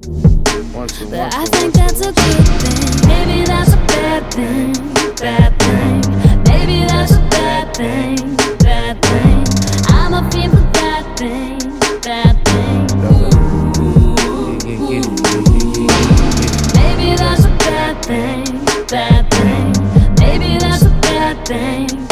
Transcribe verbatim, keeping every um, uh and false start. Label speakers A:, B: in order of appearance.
A: One, two,
B: But
A: one,
B: I
A: two,
B: think
A: one,
B: that's
A: two,
B: a
A: one, two.
B: good thing. Maybe that's a bad thing, bad thing. Maybe that's a bad thing, bad thing. I'm a fiend for that thing, bad thing.
A: Yeah, yeah, yeah, yeah, yeah,
B: Maybe that's a bad thing, bad thing. Maybe that's a bad thing.